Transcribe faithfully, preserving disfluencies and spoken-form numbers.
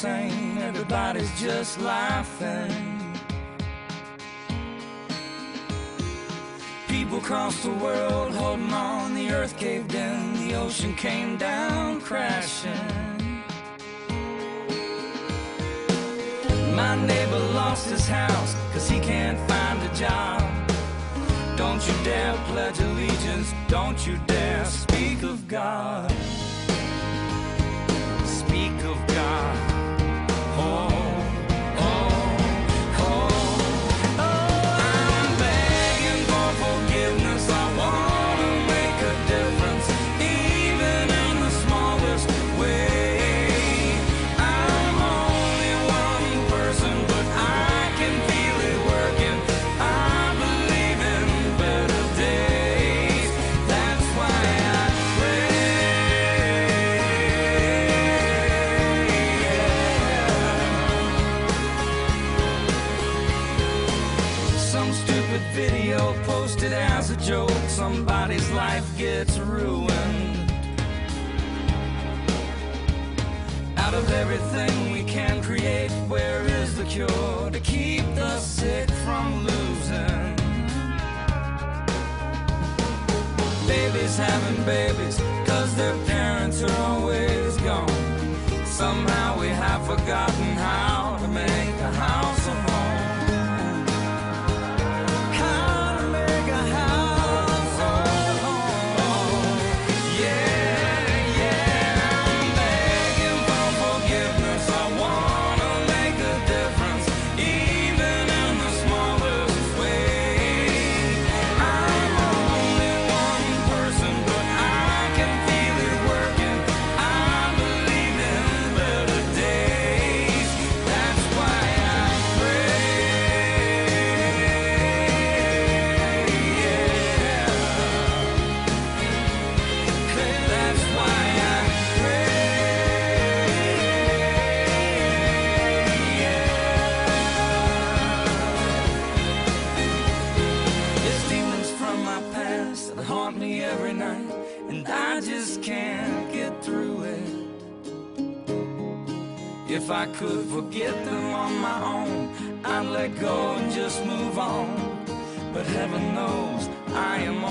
insane, everybody's just laughing. People across the world holding on, the earth caved in, the ocean came down crashing. My neighbor lost his house, cause he can't find a job. Don't you dare pledge allegiance, don't you dare speak of God. Speak of God. Oh, oh, oh, oh, I'm begging for forgiveness. I wanna make a difference, even in the smallest way. I'm only one person, but I can feel it working. I believe in better days. That's why I Some stupid video posted as a joke, somebody's life gets ruined. Out of everything we can create, where is the cure to keep the sick from losing? Babies having babies, cause their parents are always gone. Somehow we have forgotten how to make a house of home. Haunt me every night, and I just can't get through it. If I could forget them on my own, I'd let go and just move on. But heaven knows I am